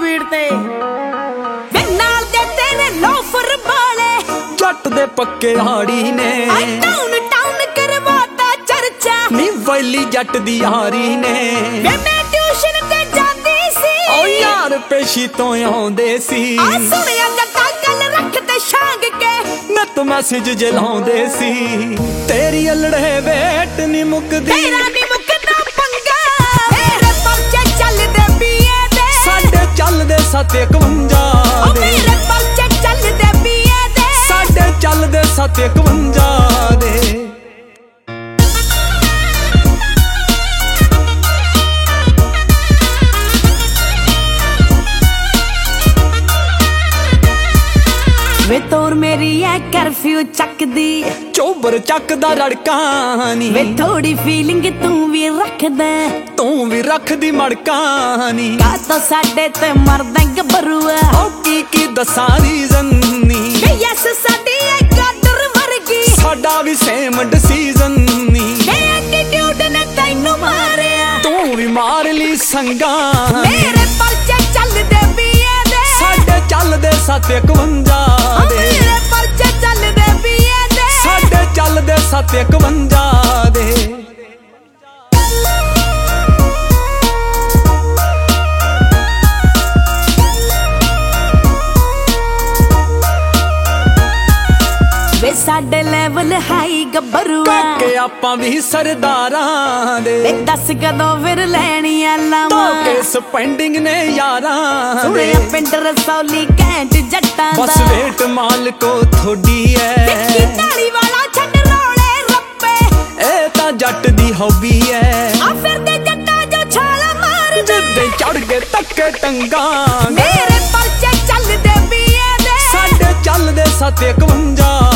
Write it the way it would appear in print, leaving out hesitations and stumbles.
speed ਤੇ ਵੇ ਨਾਲ ਦੇ ਤੇਰੇ ਲੋਫਰ ਵਾਲੇ ਜੱਟ ਦੇ ਪੱਕੇ ਹਾੜੀ ਨੇ ਟਾਊਨ ਟਾਊਨ ਕਰਵਾਤਾ ਚਰਚਾ ਨੀ ਵੈਲੀ ਜੱਟ ਦੀ ਹਾਰੀ ਨੇ ਵੇ ਮੈਂ ਟਿਊਸ਼ਨ ਤੇ ਜਾਂਦੀ ਸੀ ਓ ਯਾਰ ਪੇਸ਼ੀ ਤੋਂ ਆਉਂਦੇ ਸੀ ਆ ਸੁਣਿਆ ਜੱਟਾਂ ਗੱਲ ਰੱਖ ਤੇ ਛਾਂਗ ਕੇ ਨਤ ਮੈਸੇਜ ਜਲਾਉਂਦੇ ਸੀ ਤੇਰੀ ਅਲੜੇ ਵੇਟ ਨੀ ਮੁੱਕਦੀ ਤੇਰਾ ਨੀ ਮੁੱਕਦਾ ਪੰਗਾ ਮੇਰੇ ਪਰਚੇ ਚੱਲਦੇ ਬੀਏ ਦੇ ਸਾਡੇ ਚੱਲਦੇ 751 ਦੇ ਮੇਰੇ ਪਰਚੇ ਚੱਲਦੇ ਬੀਏ ਦੇ ਸਾਡੇ ਚੱਲਦੇ 751 ਦੇ ਵੇ ਤੋਰ ਮੇਰੀ ਐ ਕਰਫਿਊ ਚੱਕਦੀ ਚੋਬਰ ਚੱਕਦਾ ਰੜਕਾਂ ਨੀ ਵੇ ਥੋੜੀ ਫੀਲਿੰਗ ਤੂੰ ਵੀ ਰੱਖਦਾ ਤੂੰ ਵੀ ਰੱਖਦੀ ਮੜਕਾਂ ਨੀ ਕਾ ਤਾਂ ਸਾਡੇ ਤੇ ਮਰਦਾ ਗੱਭਰੂਆ ਓ ਕੀ ਦੱਸਾਂ ਰੀਜ਼ਨ ਨੀ ਵੇ ਯਸ ਸਾਡੀ ਐ ਗਾਡਰ ਵਰਗੀ ਸਾਡਾ ਵੀ ਸੇਮ ਡਿਸੀਜ਼ਨ ਨੀ ਵੇ ਐਟੀਟਿਊਡ ਨੇ ਤੈਨੂੰ ਮਾਰਿਆ ਤੂੰ ਵੀ ਮਾਰ ਲਈ ਸੰਗਾਂ ਮੇਰੇ ਪਰਚੇ ਚੱਲਦੇ ਬੀਏ ਦੇ ਸਾਡੇ ਚੱਲਦੇ 751 ਦੇ ਮੇਰੇ ਪਰਚੇ ਚੱਲਦੇ ਬੀਏ ਦੇ ਸਾਡੇ ਚੱਲਦੇ 751 ਦੇ ਵੇ ਸਾਡੇ ਲੈਵਲ ਹਾਈ ਗੱਭਰੂਆ ਕਿ ਆਪਾਂ ਵੀ ਸਰਦਾਰਾਂ ਦੇ ਵੇ ਦੱਸ ਕਦੋਂ ਫਿਰ ਲੈਣੀਆਂ ਲਾਵਾਂ ਕੇ ਸਪੈਂਡਿੰਗ ਨੇ ਯਾਰਾਂ ਦੇ ਸੁਣਿਆ ਪਿੰਡ ਰਸੌਲੀ ਘੈਂਟ ਜੱਟਾਂ ਦਾ ਬਸ ਵੇਟ ਮਾਲਕੋ ਥੋੜੀ ਐ ਵਿੱਕੀ ਢਾਲੀ ਵਾਲਾ ਛੱਡ ਰੋਲੇ ਰੱਪੇ ਇਹ ਤਾਂ ਜੱਟ ਦੀ ਹੌਬੀ ਐ ਆ ਫਿਰਦੇ ਜੱਟਾਂ ਜੋ ਛਾਲਾ ਮਾਰਦੇ ਜਿੱਦੇ ਚੜ ਗਏ ਤੱਕੇ ਟੰਗਾਂ ਮੇਰੇ ਪਰਚੇ ਚੱਲਦੇ ਬੀਏ ਦੇ ਸਾਡੇ ਚੱਲਦੇ 751